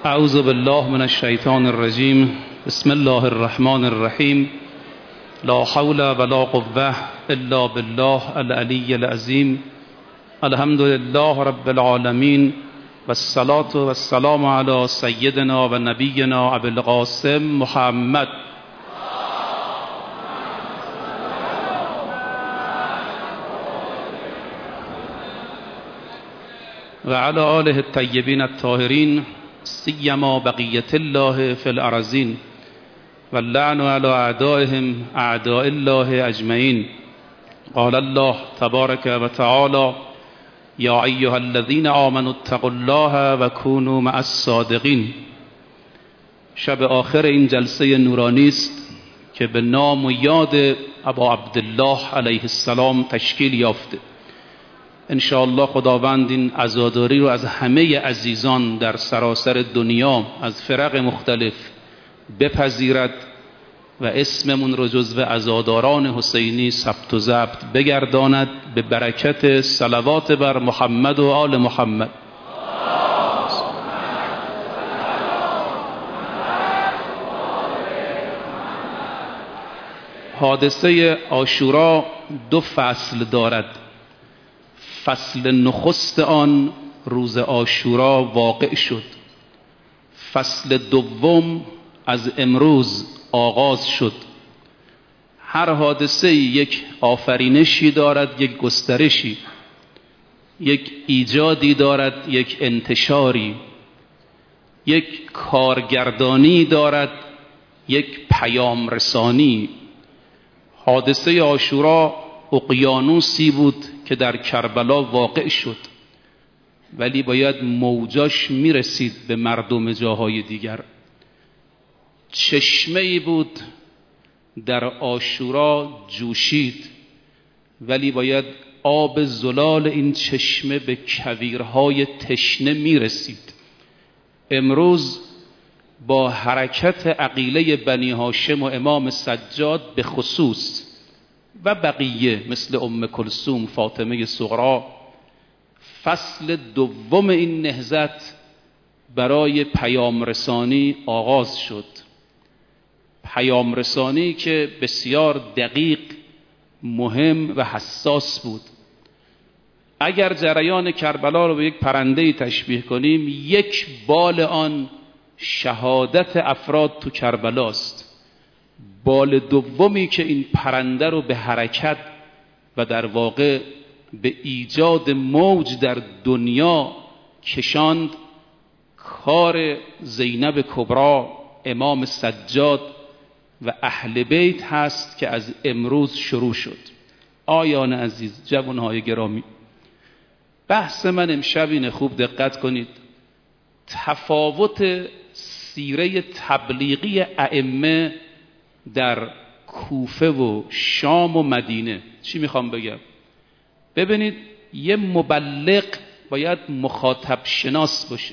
اعوذ بالله من الشیطان الرجیم. بسم الله الرحمن الرحیم. لا حول ولا قوة الا بالله العلی العظیم. الحمد لله رب العالمین والصلاة والسلام علی سیدنا و نبینا ابی القاسم محمد و علی آله الطیبین الطاهرین سیما بقیت الله فی الارضین و اللعن علی اعدائهم اعداء الله اجمعین. قال الله تبارک و تعالی یا ایها الذین آمنوا اتقوا الله و کونوا مع الصادقین. شب آخر این جلسه نورانی است که به نام و یاد ابا عبدالله علیه السلام تشکیل یافته. انشاءالله خداوند این عزاداری رو از همه عزیزان در سراسر دنیا از فرق مختلف بپذیرد و اسممون رو جزو عزاداران حسینی ثبت و ضبط بگرداند به برکت صلوات بر محمد و آل محمد. حادثه عاشورا دو فصل دارد. فصل نخست آن روز عاشورا واقع شد. فصل دوم از امروز آغاز شد. هر حادثه یک آفرینشی دارد، یک گسترشی، یک ایجادی دارد، یک انتشاری، یک کارگردانی دارد، یک پیام رسانی. حادثه عاشورا اقیانوسی بود که در کربلا واقع شد، ولی باید موجاش میرسید به مردم جاهای دیگر. چشمه‌ای بود در عاشورا جوشید، ولی باید آب زلال این چشمه به کویرهای تشنه میرسید. امروز با حرکت عقیله بنی هاشم و امام سجاد به خصوص و بقیه مثل ام کلثوم، فاطمه صغرا، فصل دوم این نهضت برای پیام رسانی آغاز شد. پیام رسانی که بسیار دقیق، مهم و حساس بود. اگر جریان کربلا رو به یک پرنده تشبیه کنیم، یک بال آن شهادت افراد تو کربلاست. بال دومی که این پرنده رو به حرکت و در واقع به ایجاد موج در دنیا کشاند، کار زینب کبرا، امام سجاد و اهل بیت هست که از امروز شروع شد. آیان عزیز، جوانهای گرامی، بحث من امشب اینه، خوب دقت کنید. تفاوت سیره تبلیغی ائمه در کوفه و شام و مدینه. چی میخوام بگم؟ ببینید، یه مبلغ باید مخاطب شناس باشه،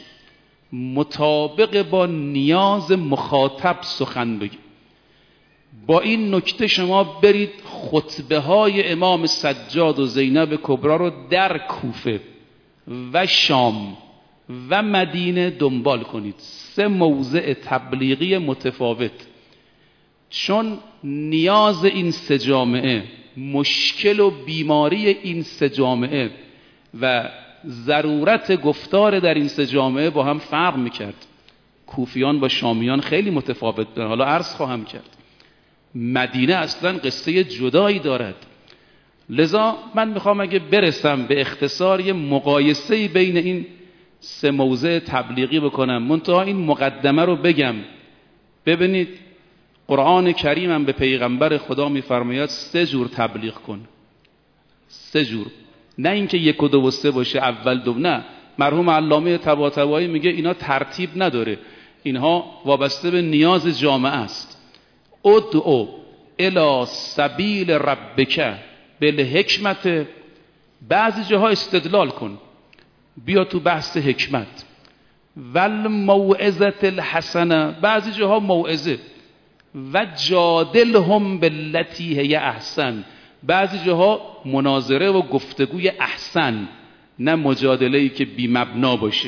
مطابق با نیاز مخاطب سخن بگه. با این نکته شما برید خطبه های امام سجاد و زینب کبرا رو در کوفه و شام و مدینه دنبال کنید. 3 موضع تبلیغی متفاوت. چون نیاز این 3 جامعه، مشکل و بیماری این 3 جامعه و ضرورت گفتار در این 3 جامعه با هم فرق میکرد. کوفیان با شامیان خیلی متفاوت بودن، حالا عرض خواهم کرد. مدینه اصلا قصه جدایی دارد. لذا من میخوام اگه برسم به اختصار یه مقایسه‌ای بین این 3 موضع تبلیغی بکنم. منتها این مقدمه رو بگم. ببینید، قرآن کریم هم به پیغمبر خدا میفرماید 3 جور تبلیغ کن. 3 جور، نه اینکه 1 و 2 و 3 باشه، اول دو. نه، مرحوم علامه طباطبایی میگه اینا ترتیب نداره، اینها وابسته به نیاز جامعه است. ادعو الی سبیل ربک بالحکمت. بعضی جاها استدلال کن، بیا تو بحث حکمت. والموعظة الحسنه، بعضی جاها موعظه. و جادلهم بالتی هی احسن، بعضی جاها مناظره و گفتگوی احسن، نه مجادله‌ای که بی مبنا باشه.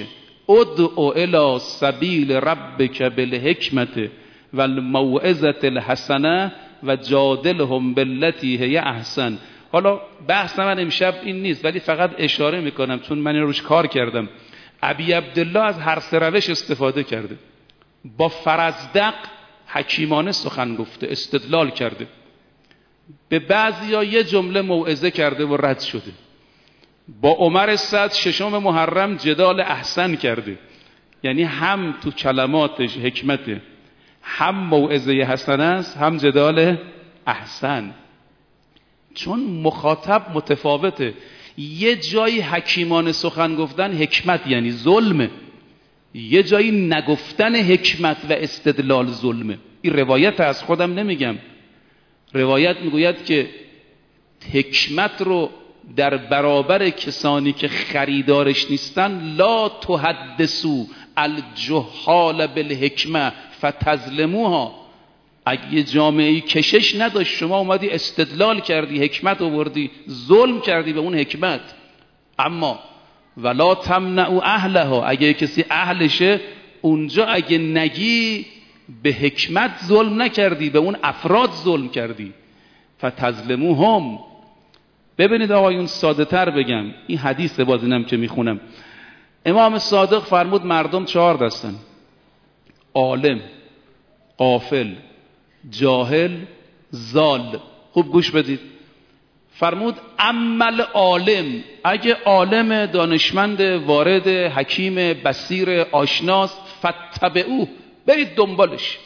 ادعو الی سبیل ربک بالحکمت والموعظة الحسنه و جادلهم بالتی هی احسن. حالا بحث من امشب این نیست، ولی فقط اشاره میکنم چون من روش کار کردم. ابی عبدالله از هر سه روش استفاده کرده. با فرزدق حکیمانه سخن گفته، استدلال کرده. به بعضیا یه جمله موعظه کرده و رد شده. با عمر صد ششم محرم جدال احسن کرده، یعنی هم تو کلماتش حکمته، هم موعظه حسنه است، هم جدال احسن. چون مخاطب متفاوته. یه جایی حکیمانه سخن گفتن حکمت یعنی ظلمه، یه جایی نگفتن حکمت و استدلال ظلمه. این روایت از خودم نمیگم، روایت میگوید که حکمت رو در برابر کسانی که خریدارش نیستن لا تحدثوا الجهال بالحکمه فتظلموها. اگه یه جامعه‌ای کشش نداشت، شما اومدی استدلال کردی، حکمت آوردی، ظلم کردی به اون حکمت. اما ولا تمنعوا اهلها، اگه کسی اهلشه اونجا اگه نگی به حکمت ظلم نکردی، به اون افراد ظلم کردی. فتظلموهم. ببینید آقایون ساده تر بگم، این حدیث بازینم که میخونم، امام صادق فرمود مردم 4 دستن: عالم، غافل، جاهل، ضال. خوب گوش بدید. فرمود عمل عالم، اگه عالم دانشمند وارد حکیم بصیر آشناست فتبعوه، برید دنبالش.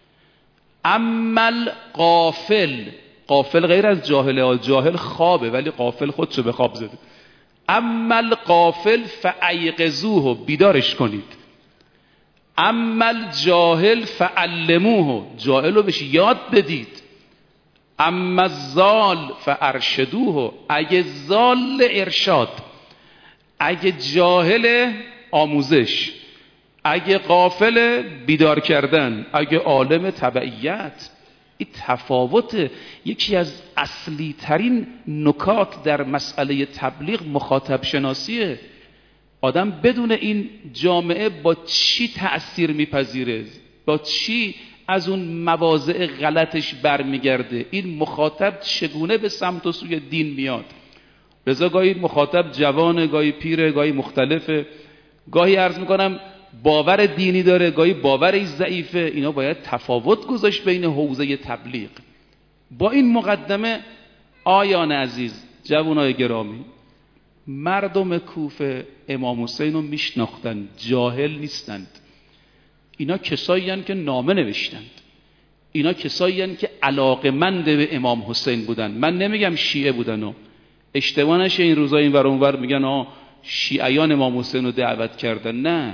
عمل غافل، غافل غیر از جاهل، جاهل خوابه ولی غافل خودشو به خواب زده. عمل غافل فایقظوه، بیدارش کنید. عمل جاهل فعلموه، جاهل رو بهش یاد بدید. اما الضال فارشدوه، اگه ضال ارشاد، اگه جاهل آموزش، اگه غافل بیدار کردن، اگه عالم تبعیت. این تفاوت. یکی از اصلی ترین نکات در مسئله تبلیغ مخاطب شناسیه. آدم بدون این جامعه با چی تأثیر میپذیره، با چی از اون مواضع غلطش برمیگرده، این مخاطب چگونه به سمت و سوی دین میاد. لذا گاهی مخاطب جوانه، گاهی پیره، گاهی مختلفه، گاهی عرض میکنم باور دینی داره، گاهی باورش ضعیفه. اینا باید تفاوت گذاشت بین حوزه تبلیغ. با این مقدمه آیان عزیز، جوانای گرامی، مردم کوفه امام حسین رو میشناختند، جاهل نیستند. اینا کسایی هستند که نامه نوشتند، اینا کسایی هستند که علاقمند به امام حسین بودند. من نمیگم شیعه بودن و اشتباه نشه این روزا این ور اون ور میگن شیعیان امام حسین رو دعوت کردن. نه،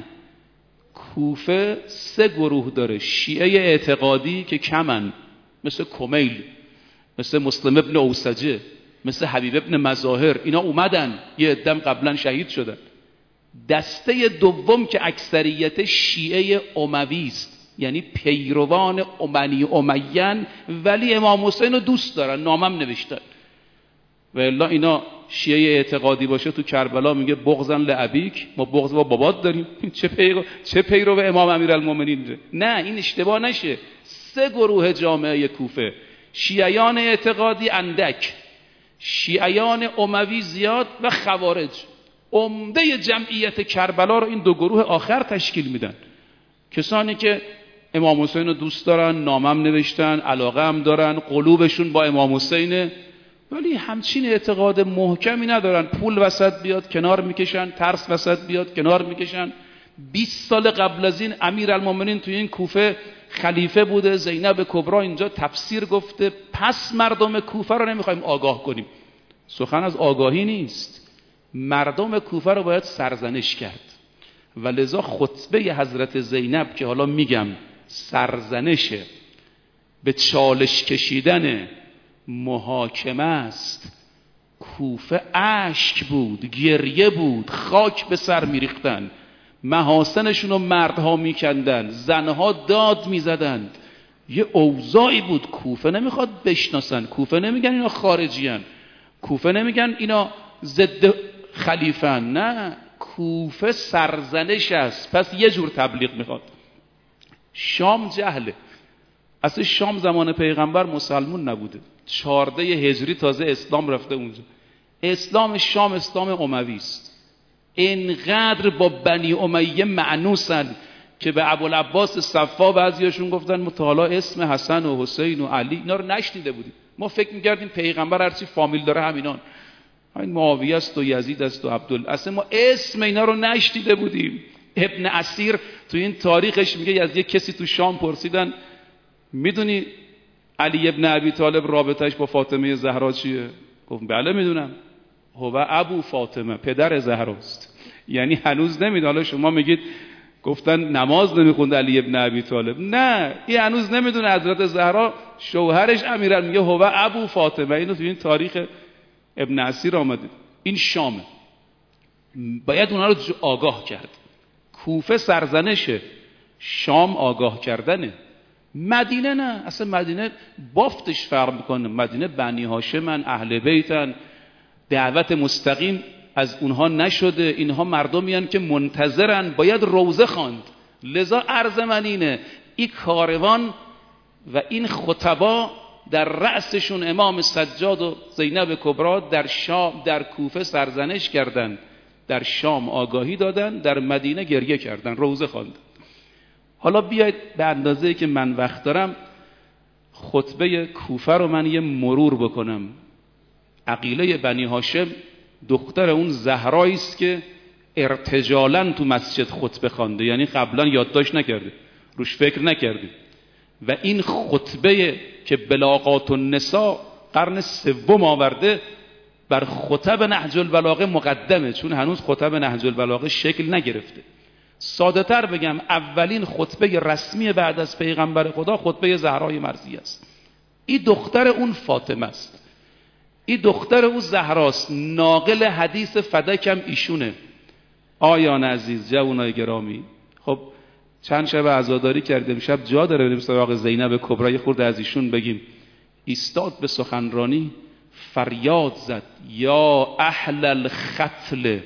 کوفه 3 گروه داره. شیعه اعتقادی که کمن، مثل کمیل، مثل مسلم ابن اوسجه، مثل حبیب ابن مظاهر. اینا اومدن، یه عده‌ام قبلا شهید شدن. دسته دوم که اکثریت شیعه اموی است، یعنی پیروان امیین، ولی امام حسین رو دوست دارن، نامم نوشتن. و الا اینا شیعه اعتقادی باشه تو کربلا میگه بغضن لابیک، ما بغض با بابات داریم. چه پیرو امام امیرالمومنین؟ نه، این اشتباه نشه. 3 گروه جامعه کوفه: شیعیان اعتقادی اندک، شیعیان اموی زیاد و خوارج. عمده جمعیت کربلا رو این 2 گروه آخر تشکیل میدن. کسانی که امام حسین رو دوست دارن، نامم نوشتن، علاقه هم دارن، قلوبشون با امام حسینه، ولی همچین اعتقاد محکمی ندارن. پول وسط بیاد کنار میکشن، ترس وسط بیاد کنار میکشن. 20 سال قبل از این امیرالمومنین توی این کوفه خلیفه بوده، زینب کبرا اینجا تفسیر گفته. پس مردم کوفه رو نمیخوایم آگاه کنیم. سخن از آگاهی نیست، مردم کوفه رو باید سرزنش کرد. و لذا خطبه حضرت زینب که حالا میگم سرزنشه، به چالش کشیدن محاکمه است. کوفه اشک بود، گریه بود، خاک به سر میریختن، محاسنشون رو مردها میکندن، زنها داد میزدند. یه اوضاعی بود. کوفه نمیخواد بشناسن، کوفه نمیگن اینا خارجی هن، کوفه نمیگن اینا ضد خلیفن، نه، کوفه سرزنش است، پس یه جور تبلیغ میخواد. شام جهله. اصلا شام زمان پیغمبر مسلمون نبوده، 14 هجری تازه اسلام رفته اونجا. اسلام شام اسلام اموی است. اینقدر با بنی امیه معنوسن که به ابوالعباس صفا بعضیاشون گفتن متعالی اسم حسن و حسین و علی اینا رو نشنیده بودیم. ما فکر می‌کردیم پیغمبر هرچی فامیل داره همینان، این معاویه است و یزید است و عبدالله، اصلا ما اسم اینا رو نشنیده بودیم. ابن اسیر تو این تاریخش میگه از یک کسی تو شام پرسیدن میدونی علی ابن ابی طالب رابطش با فاطمه زهرا چیه؟ گفت بله میدونم، هو ابو فاطمه، پدر زهراست. یعنی هنوز نمیدونه. حالا شما میگید گفتن نماز نمیخوند علی ابن ابی طالب، نه این هنوز نمیدونه حضرت زهرا شوهرش امیرا میگه هو ابو فاطمه. اینو تو این تاریخ ابن اسیر آمده. این شامه، باید اونا رو آگاه کرد. کوفه سرزنشه، شام آگاه کردنه. مدینه نه، اصلا مدینه بافتش فرق میکنه. مدینه بنی هاشمن، اهل بیتن، دعوت مستقیم از اونها نشده. اینها مردمیان که منتظرن، باید روزه خواند. لذا عرض من اینه، این کاروان و این خطبا در رأسشون امام سجاد و زینب کبرا در شام، در کوفه سرزنش کردند، در شام آگاهی دادن، در مدینه گریه کردن، روزه خواندن. حالا بیاید به اندازه‌ای که من وقت دارم خطبه کوفه رو من یه مرور بکنم. عقیله بنی هاشم دختر اون زهرایی است که ارتجالاً تو مسجد خطبه خوانده، یعنی قبلا یادداشت نکرده، روش فکر نکرده. و این خطبه که بلاغات النساء قرن سوم آورده بر خطب نهج البلاغه مقدمه، چون هنوز خطب نهج البلاغه شکل نگرفته. ساده تر بگم، اولین خطبه رسمی بعد از پیغمبر خدا خطبه زهرای مرضیه است. این دختر اون فاطمه است، این دختر اون زهراست. ناقل حدیث فدکم ایشونه. آیان عزیز، جوانای گرامی، خب چند شب عزاداری کردیم، شب جا داره بریم سراغ زینب کبرا، یه خورده از ایشون بگیم. ایستاد به سخنرانی، فریاد زد یا اهل الختل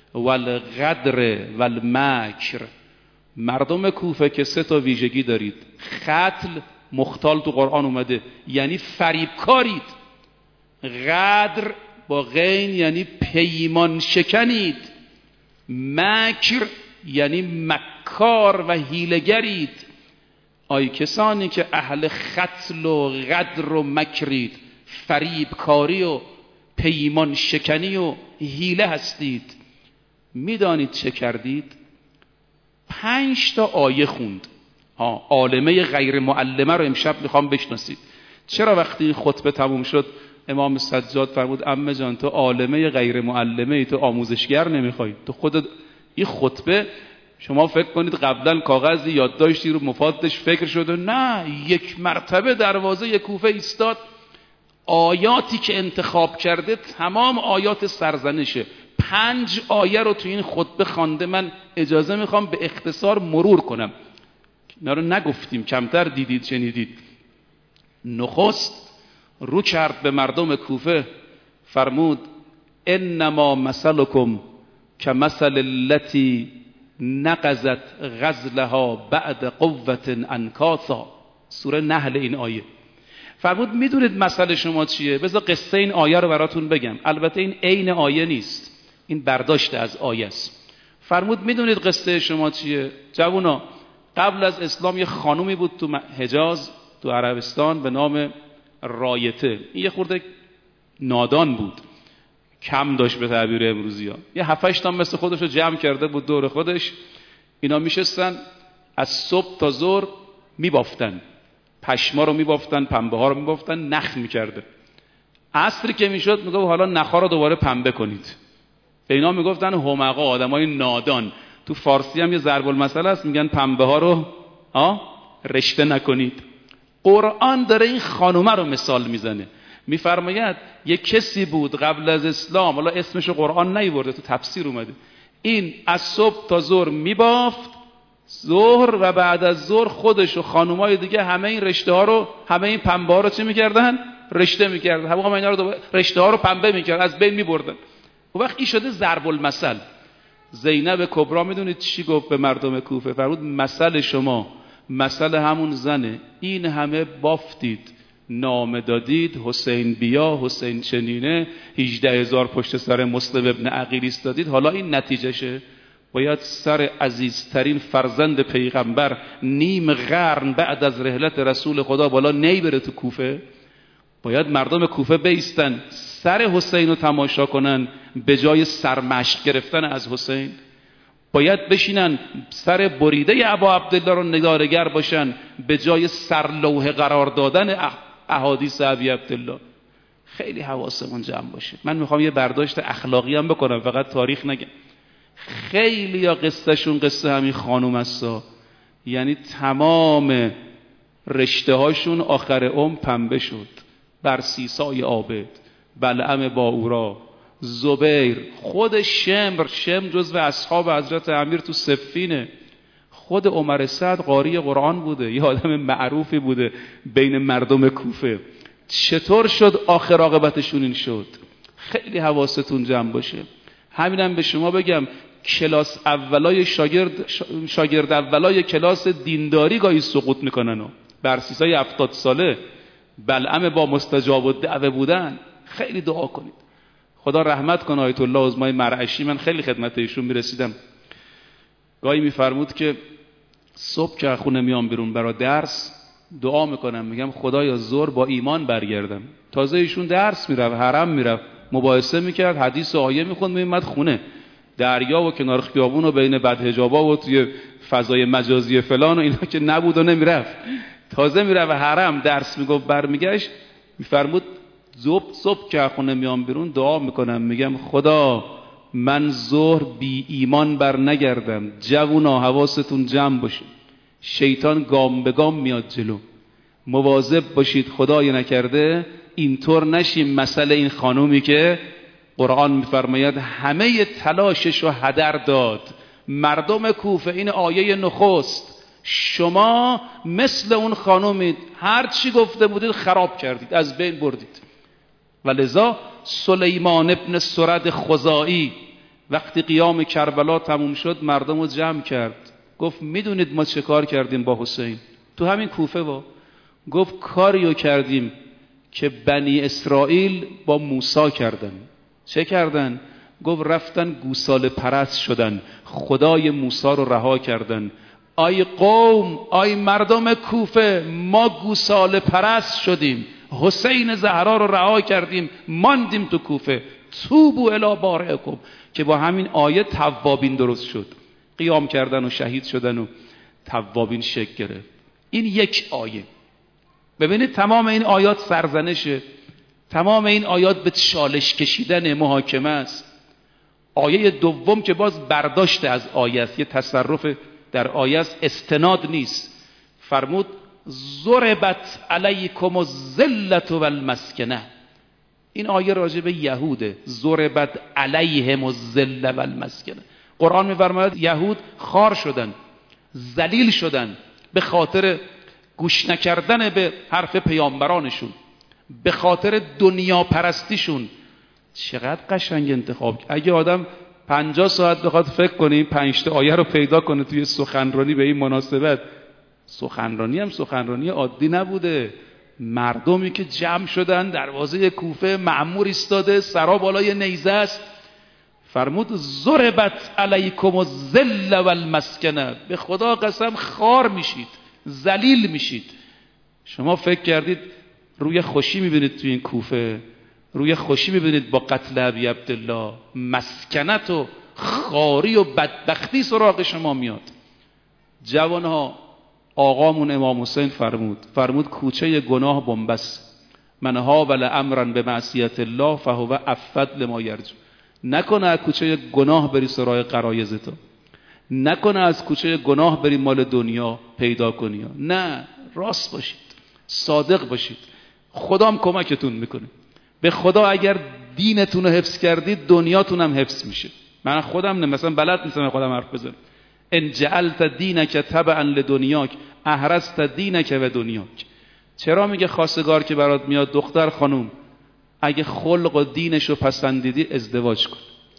والغدر والمکر. مردم کوفه که 3 تا ویژگی دارید. ختل، مختال تو قرآن اومده، یعنی فریبکارید. غدر با غین یعنی پیمان شکنید. مکر یعنی مکار و حیله‌گرید. آی کسانی که اهل ختل و غدر و مکرید، فریبکاری و پیمان شکنی و حیله هستید، میدانید چه کردید؟ 5 تا آیه خوند. عالمه غیر معلمه رو امشب میخوام بشناسید. چرا وقتی خطبه تموم شد امام سجاد فرمود عمه جان تو عالمه غیر معلمه ای، تو آموزشگر نمیخوای؟ تو خودت این خطبه شما فکر کنید قبلا کاغذی یادداشتی رو مفادش فکر شده؟ نه، یک مرتبه دروازه کوفه ایستاد. آیاتی که انتخاب کرده تمام آیات سرزنشه. 5 آیه رو تو این خطبه خوانده. من اجازه میخوام به اختصار مرور کنم، اینا رو نگفتیم، کمتر دیدید شنیدید. نخست رو کرد به مردم کوفه، فرمود انما مثلکم کمثل التی نقضت غزلها بعد قوة انکاثا. سوره نحل این آیه. فرمود میدونید مسئله شما چیه؟ بذار قصه این آیه رو براتون بگم. البته این عین آیه نیست، این برداشت از آیه است. فرمود میدونید قصه شما چیه؟ جوونا، قبل از اسلام یه خانومی بود تو حجاز، تو عربستان، به نام رایته. این یه خورده نادان بود، کم داشت به تعبیر امروزی ها. یه 7-8 تا مثل خودش رو جمع کرده بود دور خودش. اینا میشستن از صبح تا ظهر میبافتن، پشما رو میبافتن، پنبه ها رو میبافتن، نخ میکرده. عصری که میشد میگه حالا نخا رو دوباره پنبه کنید. به اینا میگفتن همقا، آدمای نادان. تو فارسی هم یه ضرب المثل هست، میگن پنبه ها رو رشته نکنید. قرآن داره این خانومه رو مثال میزنه، میفرماید یک کسی بود قبل از اسلام، حالا اسمش قرآن نیورده، تو تفسیر اومده، این از صبح تا ظهر میبافت، ظهر و بعد از ظهر خودش و خانومای دیگه همه این رشته ها رو، همه این پنبه ها رو چی میکردن؟ رشته میکردن. همه اینا رو رشته ها رو پنبه میکردن، از بین میبردن. و وقت این شده ضرب المثل. زینب کبرا میدونید چی گفت به مردم کوفه؟ فرمود مثل شما مثل همون زنه، این همه بافتید، نامه دادید، حسین بیا، حسین چنینه، 18,000 پشت سر مسلم ابن عقیل ایستادید، حالا این نتیجهشه؟ باید سر عزیزترین فرزند پیغمبر نیم قرن بعد از رحلت رسول خدا بالا بره تو کوفه؟ باید مردم کوفه بیستن سر حسین رو تماشا کنن به جای سرمشق گرفتن از حسین؟ باید بشینن سر بریده ابا عبدالله رو نگارگر باشن به جای سرلوحه قرار دادن احادیث ابی عبدالله؟ خیلی حواسمون جمع باشه. من میخوام یه برداشت اخلاقی هم بکنم، فقط تاریخ نگم. خیلی یا قصهشون قصه همین خانوم هستا، یعنی تمام رشته هاشون آخر عمر پنبه شد. برسیسای عابد، بلعم باورا، زبیر، خود شمر جزو اصحاب حضرت امیر تو صفینه، خود عمر سعد قاری قرآن بوده، یه آدم معروفی بوده بین مردم کوفه. چطور شد آخر عاقبتشون این شد؟ خیلی حواستون جمع باشه. همینم به شما بگم، کلاس اولای شاگرد اولای کلاس دینداری گاهی سقوط میکنن و برسیسای 70 ساله بلعم با مستجاب الدعوه بودن. خیلی دعا کنید خدا رحمت کنه آیت الله عظمای مرعشی. من خیلی خدمت ایشون میرسیدم، گاهی میفرمود که صبح که خونه میام بیرون برای درس دعا میکنم، میگم خدایا ظهر با ایمان برگردم. تازه ایشون درس میرفت، حرم میرفت، مباحثه میکرد، حدیث و آیه میخوند، میومد خونه، دریا و کنار خیابون و بین بدحجابا و توی فضای مجازی فلان و اینا که نبود و نمیرفت، تازه میرفت حرم درس میگفت برمیگشت. میفرمود صبح که خونه میام بیرون دعا میکنم، میگم خدا من ظهر بی ایمان بر نگردم. جوونا حواستون جمع باشه، شیطان گام به گام میاد جلو، مواظب باشید خدای نکرده اینطور نشیم مثل این خانومی که قرآن میفرماید همه تلاشش رو هدر داد. مردم کوفه، این آیه نخست، شما مثل اون خانومید، هر چی گفته بودید خراب کردید، از بین بردید. ولذا سلیمان ابن سرد خزاعی وقتی قیام کربلا تموم شد مردم رو جمع کرد، گفت میدونید ما چه کار کردیم با حسین تو همین کوفه؟ گفت کاریو کردیم که بنی اسرائیل با موسی کردن. چه کردن؟ گفت رفتن گوساله پرست شدن، خدای موسی رو رها کردن. آی قوم، آی مردم کوفه، ما گوساله پرست شدیم، حسین زهرا رو رها کردیم، ماندیم تو کوفه. توبوا الی بارئکم، که با همین آیه توابین درست شد، قیام کردن و شهید شدن و توابین شکل گرفت. این یک آیه. ببینید تمام این آیات سرزنشه، تمام این آیات به چالش کشیدن محاکمه است. آیه دوم که باز برداشت از آیه است، یه تصرف در آیه است، استناد نیست. فرمود ضربت علیکم الذلة والمسکنه. این آیه راجع به یهوده، ضربت علیهم الذلة والمسکنه. قرآن می‌فرماید یهود خار شدن، ذلیل شدن به خاطر گوش نکردن به حرف پیامبرانشون، به خاطر دنیا پرستیشون. چقدر قشنگ انتخاب. اگه آدم 50 ساعت بخواد فکر کنه این 5 تا آیه رو پیدا کنه توی سخنرانی به این مناسبت، سخنرانی هم سخنرانی عادی نبوده. مردمی که جمع شدن دروازه کوفه، مأمور ایستاده، سرا بالای نیزه است. فرمود ضربت علیکم الذل والمسکنه، به خدا قسم خار میشید، ذلیل میشید. شما فکر کردید روی خوشی میبینید توی این کوفه، روی خوشی میبینید با قتل ابی عبدالله، مسکنت و خاری و بدبختی سراغ شما میاد. جوانها، آقامون امام حسین فرمود کوچه گناه بنبست، من هاول امرا به معصیت الله فهو افد لما یرجو. نکنه از کوچه گناه بری سراغ غرایز تو، نکنه از کوچه گناه بری مال دنیا پیدا کنی. نه، راست باشید، صادق باشید، خدام کمکتون میکنه. به خدا اگر دینتون رو حفظ کردید دنیاتون هم حفظ میشه. من خودم مثلا بلد نیستم خودم حرف بزنم. ان جعلت دینک تبعا لدنیاک احرزت دینک و دنیاک. چرا میگه خواستگار که برات میاد دختر خانوم اگه خلق و دینش رو پسندیدی ازدواج کن.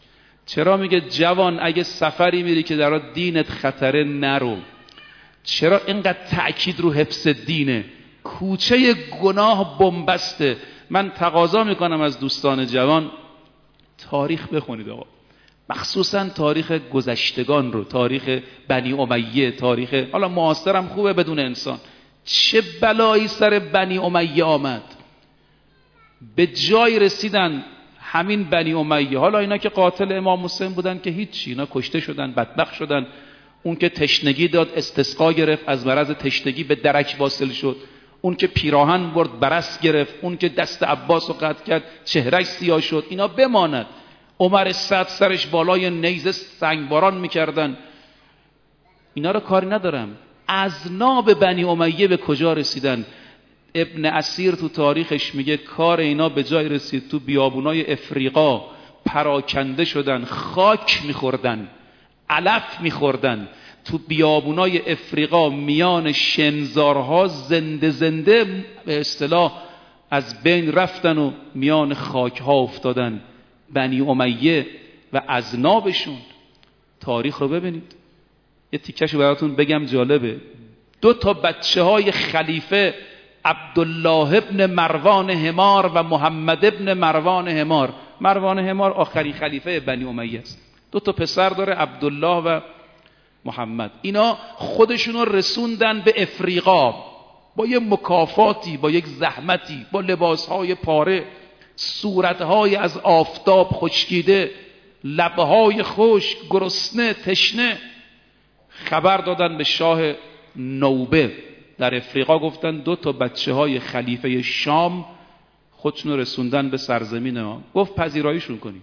چرا میگه جوان اگه سفری میری که در دینت خطره نرو؟ چرا اینقدر تأکید رو حفظ دینه؟ کوچه گناه بنبسته. من تقاضا میکنم از دوستان جوان تاریخ بخونید آقا، مخصوصا تاریخ گذشتگان رو، تاریخ بنی امیه، تاریخ حالا معاصرم خوبه بدون انسان. چه بلایی سر بنی امیه آمد، به جای رسیدن همین بنی امیه. حالا اینا که قاتل امام حسین بودن که هیچی، اینا کشته شدن، بدبخت شدن. اون که تشنگی داد استسقا گرفت، از مرض تشنگی به درک واصل شد. اون که پیراهن برد برص گرفت. اون که دست عباس رو قطع کرد چهرهش سیاه شد. اینا بماند. عمر صد سرش بالای نیزه سنگباران میکردن. اینا رو کاری ندارم. اذناب بنی امیه به کجا رسیدن؟ ابن اسیر تو تاریخش میگه کار اینا به جای رسید تو بیابونای افریقا پراکنده شدن، خاک میخوردن، علف میخوردن. تو بیابونای افریقا میان شنزارها زنده زنده به اصطلاح از بین رفتن و میان خاکها افتادن. بنی امیه و اذنابشون. تاریخ رو ببینید. یه تیکشو براتون بگم جالبه. 2 بچه های خلیفه، عبدالله ابن مروان حمار و محمد ابن مروان حمار. مروان حمار آخرین خلیفه بنی امیه است. 2 پسر داره، عبدالله و محمد. اینا خودشونو رسوندن به افریقا با یه مکافاتی، با یک زحمتی، با لباسهای پاره، صورتهای از آفتاب خشکیده، لبهای خشک، گرسنه، تشنه. خبر دادن به شاه نوبه در افریقا، گفتن 2 بچه های خلیفه شام خودشونو رسوندن به سرزمین ما. گفت پذیراییشون کنید.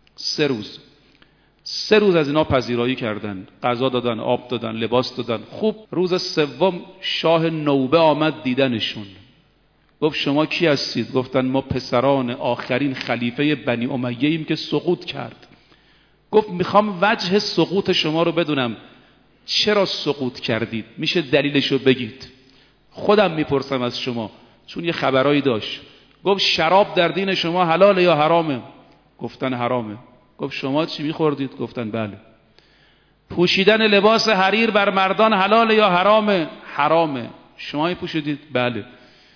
3 روز از اینا پذیرایی کردن، غذا دادن، آب دادن، لباس دادن. خوب روز 3 شاه نوبه آمد دیدنشون. گفت شما کی هستید؟ گفتن ما پسران آخرین خلیفه بنی امیه ایم که سقوط کرد. گفت میخوام وجه سقوط شما رو بدونم، چرا سقوط کردید؟ میشه دلیلشو بگید؟ خودم میپرسم از شما، چون یه خبرایی داشت. گفت شراب در دین شما حلاله یا حرامه؟ گفتن حرامه. گفت شما چی میخوردید؟ گفتن بله. پوشیدن لباس حریر بر مردان حلاله یا حرامه؟ حرامه. شما میپوشیدید؟ بله.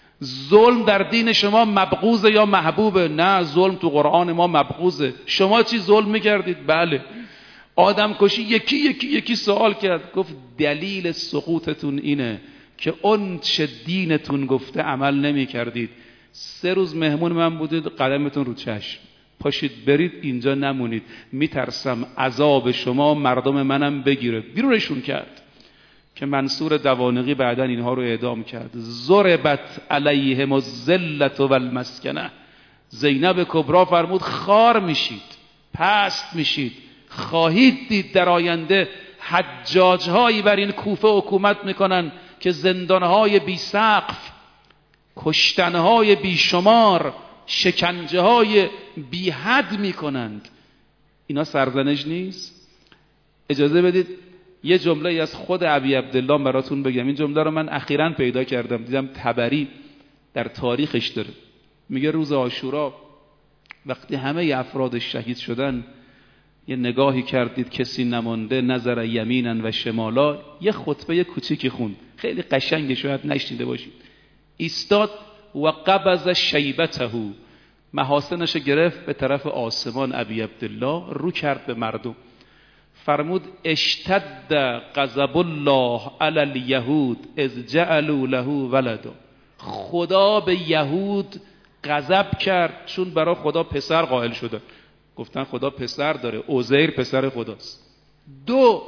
ظلم در دین شما مبغوضه یا محبوبه؟ نه، ظلم تو قرآن ما مبغوضه. شما چی ظلم میکردید؟ بله. آدم کشی یکی سوال کرد. گفت دلیل سقوطتون اینه که اون چه دینتون گفته عمل نمی کردید. 3 روز مهمون من بودید، قدمتون رو چشم، پاشید برید، اینجا نمونید، میترسم عذاب شما مردم منم بگیره. بیرونشون کرد که منصور دوانقی بعداً اینها رو اعدام کرد. ضربت علیهم الذلة والمسکنه. زینب کبرا فرمود خار میشید، پست میشید. خواهید دید در آینده حجاج هایی بر این کوفه حکومت میکنن که زندانهای بی سقف، کشتنهای بی شمار، شکنجه های بی حد میکنند. اینا سرزنش نیست؟ اجازه بدید یه جمله از خود ابی عبدالله براتون بگم. این جمله رو من اخیراً پیدا کردم، دیدم طبری در تاریخش داره. میگه روز عاشورا وقتی همه افراد شهید شدن، یه نگاهی کردید کسی نمانده، نظر یمینن و شمالا، یه خطبه کوچیکی خوند، خیلی قشنگه، شاید نشنیده باشید. ایستاد و قبض شیبته، محاسنش گرفت به طرف آسمان. ابی عبدالله رو کرد به مردم، فرمود اشتد غضب الله علی الیهود اذ جعلوا له ولدا. خدا به یهود غضب کرد چون برای خدا پسر قائل شده. گفتن خدا پسر داره، عزیر پسر خداست. 2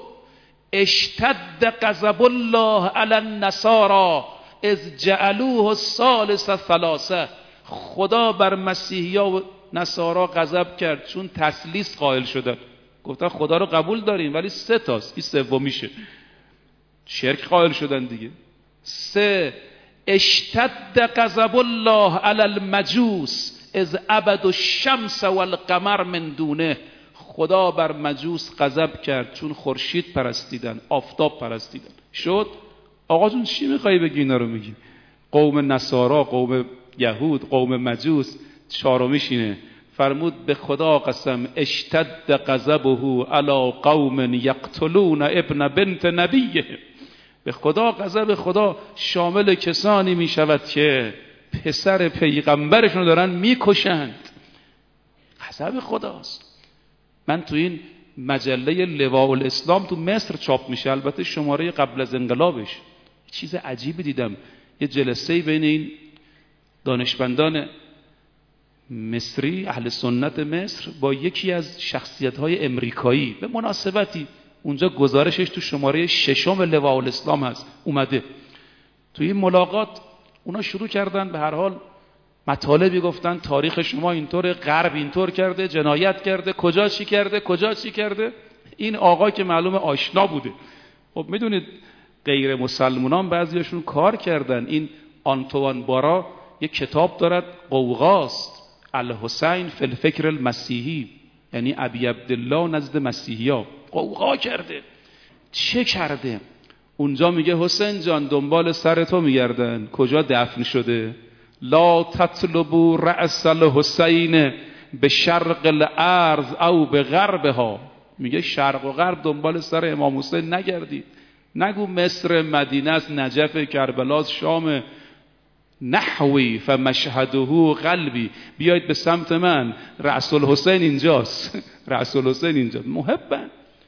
اشتد غضب الله علی النصارى اذ جعلوه الثالث ثلاثه. خدا بر مسیحیا و نصارا غضب کرد چون تثلیث قائل شدن. گفتن خدا رو قبول داریم ولی 3 تاست، این 3 میشه. شرک قائل شدن دیگه. 3 اشتد غضب الله علی المجوس اذ عبدوا الشمس والقمر من دونه. خدا بر مجوس غضب کرد چون خورشید پرستیدن، آفتاب پرستیدن. شد آقا جون چی میخوای بگی اینا رو میگی؟ قوم نصارا، قوم یهود، قوم مجوس، 4میش اینه. فرمود به خدا قسم اشتد غضبه علی قوم یقتلون ابن بنت نبیه. به خدا غضب خدا شامل کسانی می شود که پسر پیغمبرشون دارن میکشند. غضب خداست. من تو این مجله لواء الاسلام تو مصر چاپ میشه، البته شماره قبل از انقلابش، چیز عجیبی دیدم. یه جلسه بین این دانشمندان مصری اهل سنت مصر با یکی از شخصیت‌های امریکایی به مناسبتی، اونجا گزارشش تو شماره 6 لواء الاسلام هست اومده. تو این ملاقات اونا شروع کردن به هر حال مطالبی گفتن، تاریخ شما اینطور، غرب اینطور کرده، جنایت کرده، کجا چی کرده. این آقا که معلوم آشنا بوده. خب میدونید غیر مسلمانان بعضیاشون کار کردن. این آنتوان بارا یک کتاب دارد، قوقاست، الحسین فی الفکر المسیحی، یعنی ابی عبدالله نزد مسیحی‌ها. قوقا کرده. چه کرده؟ اونجا میگه حسین جان دنبال سر تو میگردن، کجا دفن شده؟ لا تطلبوا رأس الحسین به شرق الارض او به غربها. میگه شرق و غرب دنبال سر امام حسین نگردید. نگو مصر، مدینه است، نجف، کربلا، شام، نحوی فمشهده قلبی، بیایید به سمت من، رأس الحسین اینجاست. رأس الحسین اینجاست. محبن.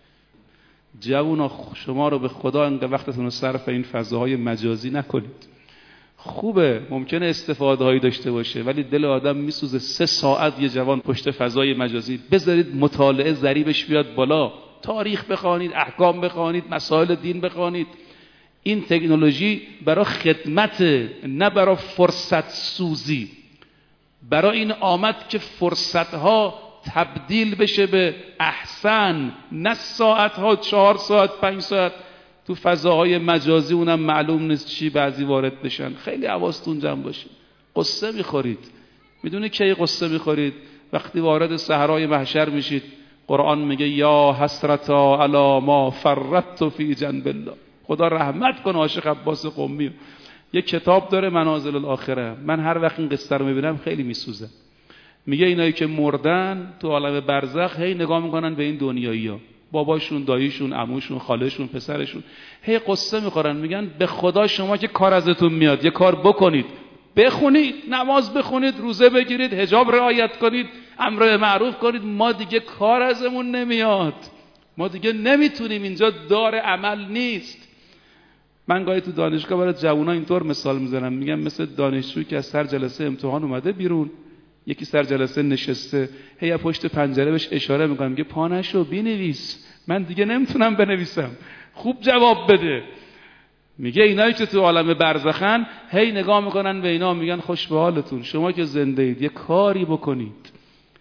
جوونا شما رو به خدا انقدر وقتتون رو صرف این فضاهای مجازی نکنید. خوبه، ممکنه استفاده هایی داشته باشه، ولی دل آدم میسوزه 3 ساعت یه جوان پشت فضای مجازی. بذارید مطالعه ضریبش بیاد بالا، تاریخ بخوانید، احکام بخوانید، مسائل دین بخوانید. این تکنولوژی برای خدمت، نه برای فرصت سوزی. برای این آمد که فرصت ها تبدیل بشه به احسن، نه ساعت ها 4 ساعت 5 ساعت تو فضاهای مجازی، اونم معلوم نیست چی بعضی وارد بشن. خیلی حواستون جمع باشه. قصه میخورید. میدونی کی قصه میخورید؟ وقتی وارد صحرای محشر میشید. قرآن میگه یا حسرتا علی ما فرطت فی جنب الله. خدا رحمت کنه عاشق عباس قمی. یک کتاب داره منازل الاخره. من هر وقت این قصه رو میبینم خیلی میسوزم. میگه اینایی که مردن تو عالم برزخ هی نگاه میکنن به این دنیایی‌ها، باباشون، داییشون، عموشون، خالهشون، پسرشون، هی قصه میخورن. میگن به خدا شما که کار ازتون میاد یه کار بکنید، بخونید، نماز بخونید، روزه بگیرید، حجاب رعایت کنید، امر به معروف کنید. ما دیگه کار ازمون نمیاد، ما دیگه نمیتونیم، اینجا دار عمل نیست. من گاهی تو دانشگاه برای جوونا اینطور مثال میزنم، میگم مثل دانشجویی که از سر جلسه امتحان اومده بیرون، یکی سر جلسه نشسته، هی پشت پنجره بهش اشاره میکنم، میگه پا نشو بنویس، من دیگه نمیتونم بنویسم، خوب جواب بده. میگه اینایی که تو عالم برزخن هی نگاه میکنن به اینا، میگن خوش به حالتون، شما که زنده اید یه کاری بکنید.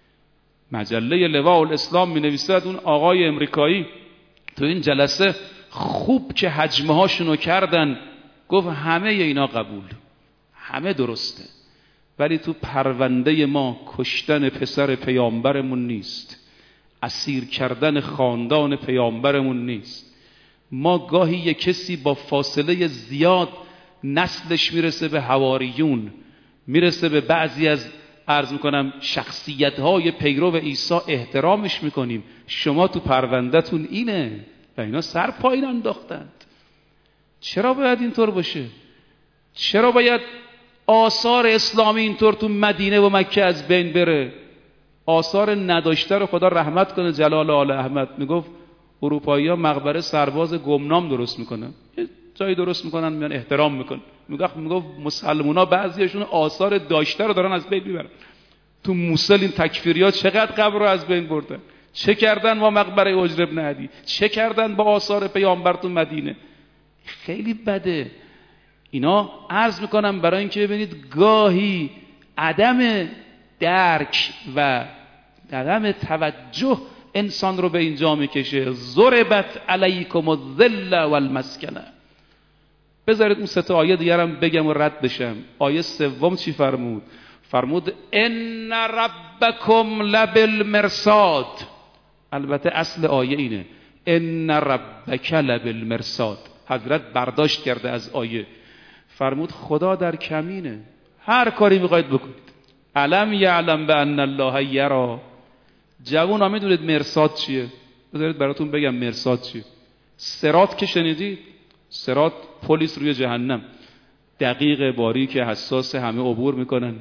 مجله لواء الاسلام مینویسد اون آقای امریکایی تو این جلسه خوب که حجمه هاشونو کردن، گفت همه اینا قبول، همه درسته، ولی تو پرونده ما کشتن پسر پیامبرمون نیست، اسیر کردن خاندان پیامبرمون نیست. ما گاهی یک کسی با فاصله زیاد نسلش میرسه به حواریون، میرسه به بعضی از عرض میکنم شخصیت‌های پیرو عیسی احترامش میکنیم. شما تو پرونده‌تون اینه و اینا سر پایین انداختند. چرا باید اینطور باشه؟ چرا باید آثار اسلامی اینطور تو مدینه و مکه از بین بره؟ آثار نداشته رو خدا رحمت کنه جلال آل احمد میگفت اروپایی‌ها مقبره سرباز گمنام درست میکنن، یه جایی درست میکنن، میان احترام میکنن. میگفت مسلمونا بعضیشون آثار داشته رو دارن از بین میبرن. تو موصل این تکفیری‌ها چقدر قبر رو از بین بردن، چه کردن با مقبره حجر بن عدی، چه کردن با آثار پیامبر تو مدینه. خیلی بده اینا. عرض میکنم برای اینکه ببینید گاهی عدم درک و عدم توجه انسان رو به اینجا میکشه. ضربت علیکم الذل والمسکنه. بذارید اون 3 آیه دیگرم بگم و رد بشم. آیه 3 چی فرمود؟ فرمود ان ربکم لبالمرصاد. البته اصل آیه اینه ان ربک لبالمرصاد. حضرت برداشت کرده از آیه، فرمود خدا در کمینه، هر کاری میخواید بکنید، علم یعلم بان الله یری. جوونا میدونید مرصاد چیه؟ بذارید براتون بگم مرصاد چیه. صراط که شنیدید، صراط پلیس روی جهنم، دقیق، باریک، حساس، همه عبور میکنن.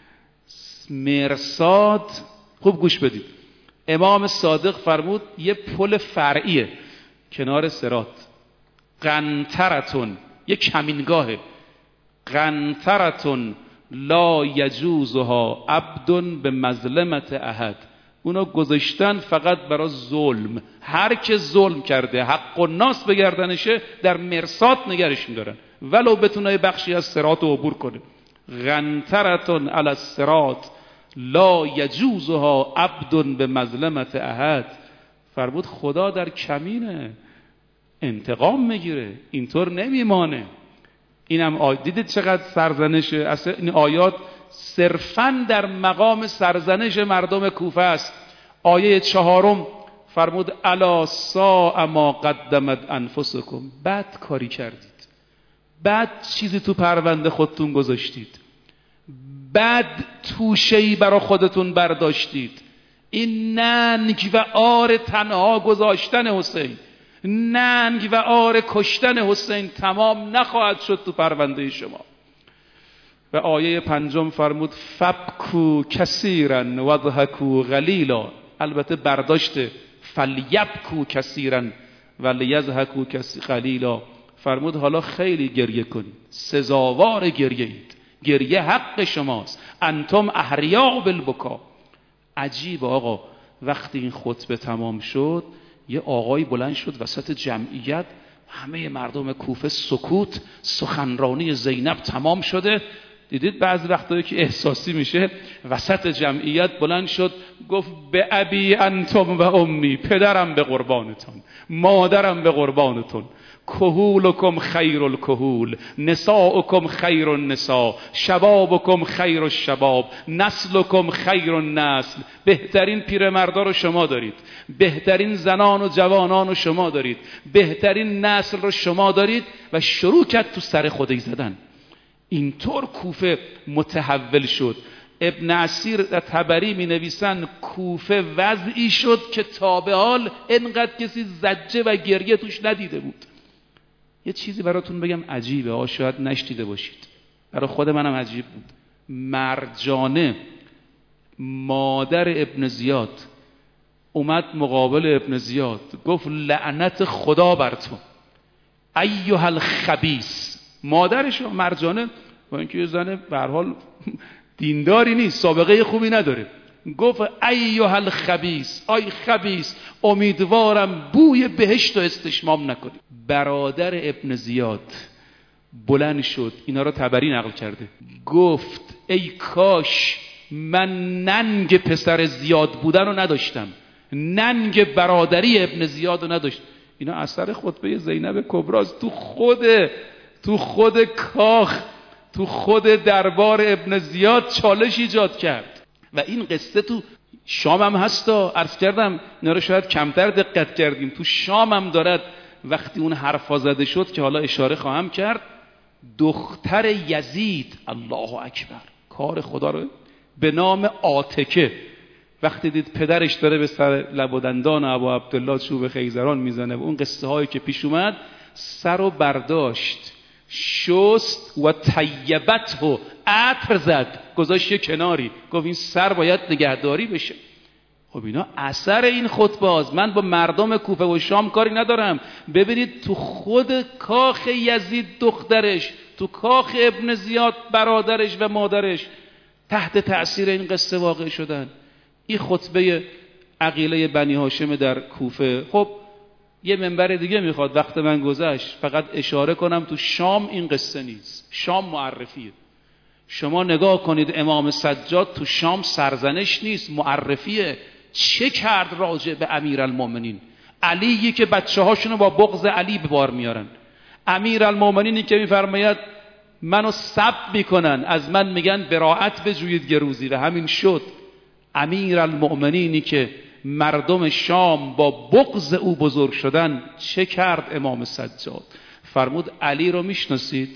مرصاد، خوب گوش بدید، امام صادق فرمود یه پل فرعیه کنار صراط، قنطرتون، یه کمینگاهه، قنطرتون لا یجوزها عبد به مظلمت احد. اونا گذاشتن فقط برای ظلم، هر که ظلم کرده حق الناس به گردنشه در مرصاد نگرش می‌دارن ولو بتونه بخشی از صراط رو عبور کنه. قنطرتون علی الصراط لا یجوزها عبد به مظلمت احد. فرمود خدا در کمینه، انتقام میگیره، اینطور نمیمانه. اینم دیدید چقدر سرزنشه. اصلا این آیات صرفاً در مقام سرزنش مردم کوفه است. آیه 4 فرمود الا ساء ما قدمت انفسکم. بد کاری کردید، بد چیزی تو پرونده خودتون گذاشتید، بد توشه‌ای برای خودتون برداشتید. این ننگ و عار تنها گذاشتن حسین، ننگ و عار کشتن حسین تمام نخواهد شد تو پرونده شما. و آیه 5 فرمود فبکو کثیرا وضحکو قلیلا. البته برداشته فلیبکو کثیرا ولیضحکو قلیلا. فرمود حالا خیلی گریه کنید، سزاوار گریه اید، گریه حق شماست، انتم احریاء بالبکا. عجیب آقا، وقتی این خطبه تمام شد یه آقایی بلند شد وسط جمعیت، همه مردم کوفه سکوت، سخنرانی زینب تمام شده. دیدید بعضی وقتایی که احساسی میشه، وسط جمعیت بلند شد گفت به ابی انتم و امی، پدرم به قربانتون، مادرم به قربانتون، کهولکم خیر الکهول، نساؤکم خیر النساء، شبابکم خیر الشباب، نسلکم خیر النسل. بهترین پیرمردا رو شما دارید، بهترین زنان و جوانان رو شما دارید، بهترین نسل رو شما دارید. و شروع کرد تو سر خودی زدن. اینطور کوفه متحول شد. ابن اسیر در طبری می نویسن کوفه وضعی شد که تا به حال اینقدر کسی زجه و گریه توش ندیده بود. یه چیزی براتون بگم عجیبه، شاید نشنیده باشید، برای خود منم عجیب بود. مرجانه مادر ابن زیاد اومد مقابل ابن زیاد گفت لعنت خدا بر تو ایها الخبیث. مادرش مرجانه با اینکه زن به هر حال دینداری نیست، سابقه خوبی نداره، گفت ایها الخبیث، آی خبیث، امیدوارم بوی بهشت رو استشمام نکنی. برادر ابن زیاد بلند شد، اینا رو طبری نقل کرده، گفت ای کاش من ننگ پسر زیاد بودن رو نداشتم، ننگ برادری ابن زیاد رو نداشتم. اینا اثر خطبه زینب کبراست. تو خود کاخ، تو خود دربار ابن زیاد چالش ایجاد کرد. و این قصه تو شام هم هستا، عرض کردم اینا رو شاید کمتر دقت کردیم، تو شام هم دارد. وقتی اون حرفا زده شد که حالا اشاره خواهم کرد، دختر یزید، الله اکبر، کار خدا رو، به نام عاتکه، وقتی دید پدرش داره به سر لب و دندان ابا عبدالله چوب خیزران میزنه و اون قصه هایی که پیش اومد، سر رو برداشت، شست و طیبته، عطر زد، گذاشت کناری، گفت این سر باید نگهداری بشه. خب اینا اثر این خطبه هاست. من با مردم کوفه و شام کاری ندارم. ببینید تو خود کاخ یزید دخترش، تو کاخ ابن زیاد برادرش و مادرش تحت تأثیر این قصه واقع شدن. این خطبه عقیله بنی هاشم در کوفه. خب یه منبر دیگه میخواد، وقت من گذشت، فقط اشاره کنم تو شام این قصه نیست، شام معرفیه. شما نگاه کنید امام سجاد تو شام سرزنش نیست، معرفیه. چه کرد راجع به امیرالمومنین علیی که بچه هاشونو با بغض علی به بار میارن، امیرالمومنینی که میفرماید منو سب میکنن، از من میگن براءت بجویید گروزی، و همین شد. امیرالمومنینی که مردم شام با بغض او بزرگ شدن، چه کرد امام سجاد؟ فرمود علی رو میشناسید؟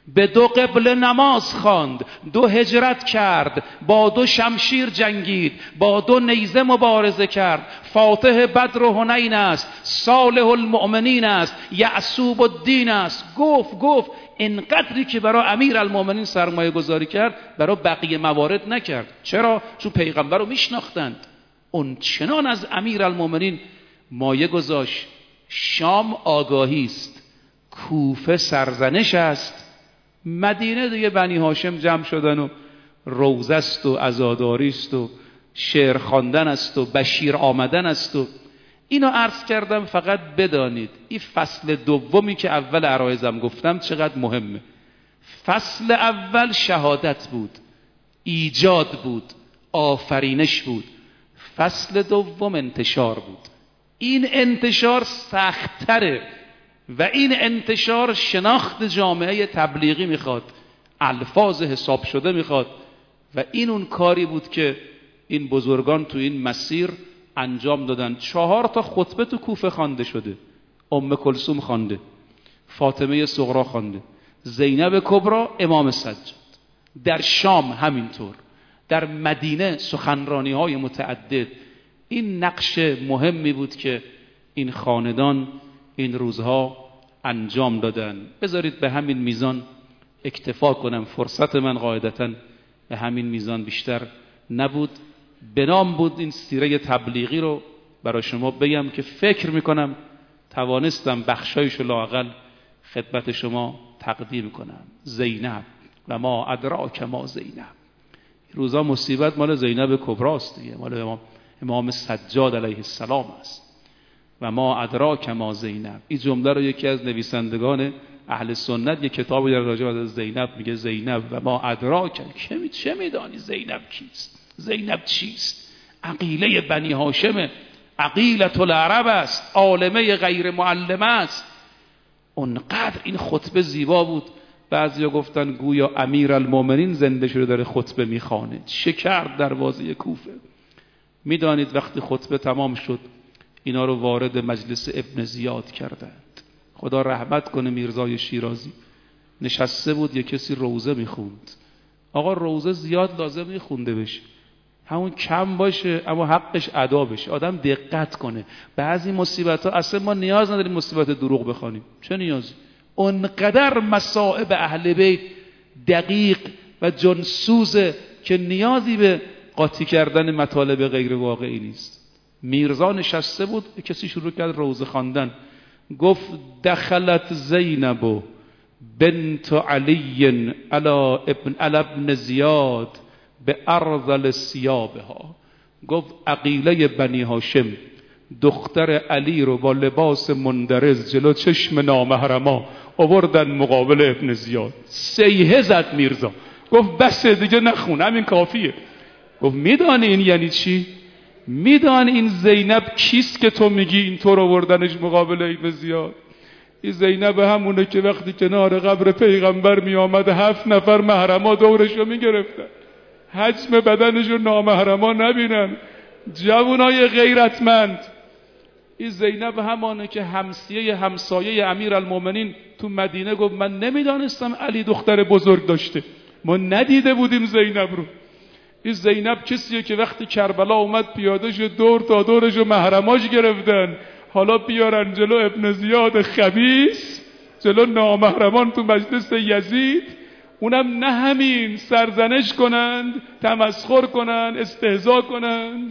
به 2 قبله نماز خواند، 2 هجرت کرد، با 2 شمشیر جنگید، با 2 نیزه مبارزه کرد، فاتح بدر و حنین است، صالح المؤمنین است، یعصوب الدین است. گفت اینقدری که برای امیرالمؤمنین سرمایه گذاری کرد برای بقیه موارد نکرد. چرا؟ چون پیغمبر رو میشناختند. اون چنان از امیرالمؤمنین مایه گذاشت. شام آگاهی است، کوفه سرزنش است، مدینه دیگه بنی هاشم جمع شدن و روزه است و عزاداری است و شعر خواندن است و بشیر آمدن است. و اینو عرض کردم فقط بدانید این فصل دومی که اول عرایزم گفتم چقدر مهمه. فصل اول شهادت بود، ایجاد بود، آفرینش بود. فصل دوم انتشار بود. این انتشار سخت‌تره و این انتشار شناخت جامعه تبلیغی میخواد، الفاظ حساب شده میخواد. و این اون کاری بود که این بزرگان تو این مسیر انجام دادن. 4 تا خطبه تو کوفه خوانده شده. ام کلثوم خوانده، فاطمه صغرا خوانده، زینب کبرا، امام سجاد. در شام همینطور، در مدینه سخنرانی های متعدد. این نقش مهمی بود که این خاندان این روزها انجام دادن. بذارید به همین میزان اکتفا کنم، فرصت من قاعدتاً به همین میزان بیشتر نبود. بنام بود این سیره تبلیغی رو برای شما بگم که فکر میکنم توانستم بخشایشو لااقل خدمت شما تقدیم کنم. زینب و ما ادراک ما زینب. روزا مصیبت مال زینب کبراست دیگه، مال امام سجاد علیه السلام است. و ما ادراک ما زینب. این جمله رو یکی از نویسندگان اهل سنت یک کتابی در راجع به زینب میگه زینب و ما ادراک، چه میدانی زینب کیست؟ زینب چیست؟ عقیله بنی هاشم، عقیلة العرب است، عالمه غیر معلمه است. اونقدر این خطبه زیبا بود. بعضیا گفتن گویا امیرالمؤمنین زنده شده داره خطبه میخوانه. چه کرد دروازه کوفه؟ میدانید وقتی خطبه تمام شد اینا رو وارد مجلس ابن زیاد کردند. خدا رحمت کنه میرزای شیرازی. نشسته بود یک کسی روزه میخوند. آقا روزه زیاد لازم میخونده بشه، همون کم باشه اما حقش ادا بشه، آدم دقت کنه. بعضی مصیبت ها اصلا ما نیاز نداریم مصیبت دروغ بخوانیم. چه نیازی؟ اونقدر مصائب اهل بیت دقیق و جنسوزه که نیازی به قاطی کردن مطالب غیر واقعی نیست. میرزا نشسته بود، کسی شروع کرد روزه خواندن. گفت دخلت زینب بنت علی علی ابن زیاد به ارذل ثیابها. گفت عقیله بنی هاشم دختر علی رو با لباس مندرز جلو چشم نامحرما آوردن مقابل ابن زیاد. سیحه زد میرزا. گفت بس دیگه نخون، همین کافیه. گفت میدانی این یعنی چی؟ میدانی این زینب کیست که تو میگی اینطور آوردنش مقابل ابن زیاد؟ این زینب همونه که وقتی کنار قبر پیغمبر می آمد 7 نفر محرما دورشو می گرفتن، حجم بدنشو نامحرما نبینن، جوانای غیرتمند. این زینب همانه که همسایه امیرالمؤمنین تو مدینه گفت من نمیدانستم علی دختر بزرگ داشته، ما ندیده بودیم زینب رو. این زینب کسیه که وقتی کربلا اومد پیاده شد دور تا دورشو محرماش گرفتن، حالا بیارن جلو ابن زیاد خبیث، جلو نامحرمان تو مجلس یزید، اونم نه همین سرزنش کنند، تمسخر کنند، استهزا کنند،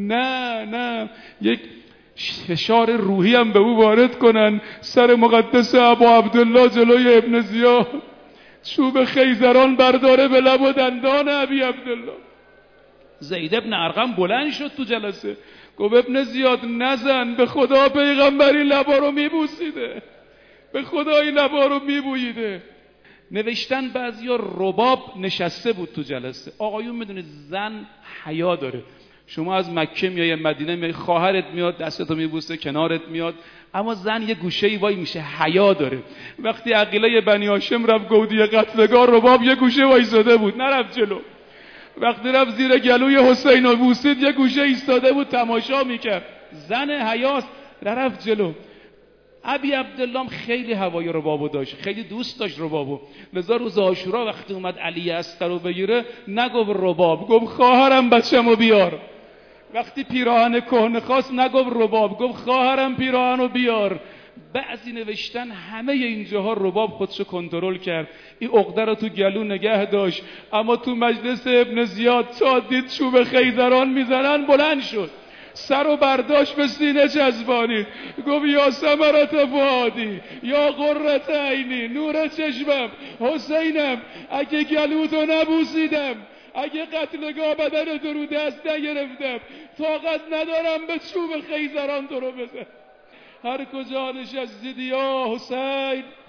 نه یک فشار روحی هم به او وارد کنن. سر مقدس ابا عبدالله جلوی ابن زیاد چوب خیزران برداره به لب و دندان ابی عبدالله. زید ابن ارقم بلند شد تو جلسه، گفت ابن زیاد نزن، به خدا پیغمبری لبا رو میبوسیده، به خدا این لبا رو میبوییده. نوشتن بعضیا رباب نشسته بود تو جلسه. آقایون میدونید زن حیا داره. شما از مکه میای مدینه میای، خواهرت میاد دستتو میبوسه، کنارت میاد، اما زن یه گوشه‌ای وای میشه، حیا داره. وقتی عقیله بنی هاشم رفت گودی قتلگاه، رباب یه گوشه وایساده بود، نرفت جلو. وقتی رفت زیر گلوی حسین و بوسید یه گوشه ایستاده بود تماشا میکرد. زن حیاست، نرفت جلو. ابی عبدالله خیلی هوای ربابو داشت، خیلی دوست داشت ربابو. لذا روز عاشورا وقتی اومد علی استر رو بگیره نگفت رباب، گفت خواهرم بچه‌مو بیار. وقتی پیراهن کهنه خواست نگفت رباب، گفت خواهرم پیراهنو بیار. بعضی نوشتن همه اینجاها رباب خودشو کنترل کرد، این عقده رو تو گلو نگه داشت، اما تو مجلس ابن زیاد تا دید چوب خیزران میزنن بلند شد، سر و برداشت به سینه چسبانید، گفت یا ثمرت فؤادی یا قرة عینی، نور چشمم، حسینم، اگه گلوتو نبوسیدم، اگه قتلگاه بدنتو رو دست نگرفتم، طاقت ندارم به چوب خیزران تو رو بزن. هر کجا نشستید یا حسین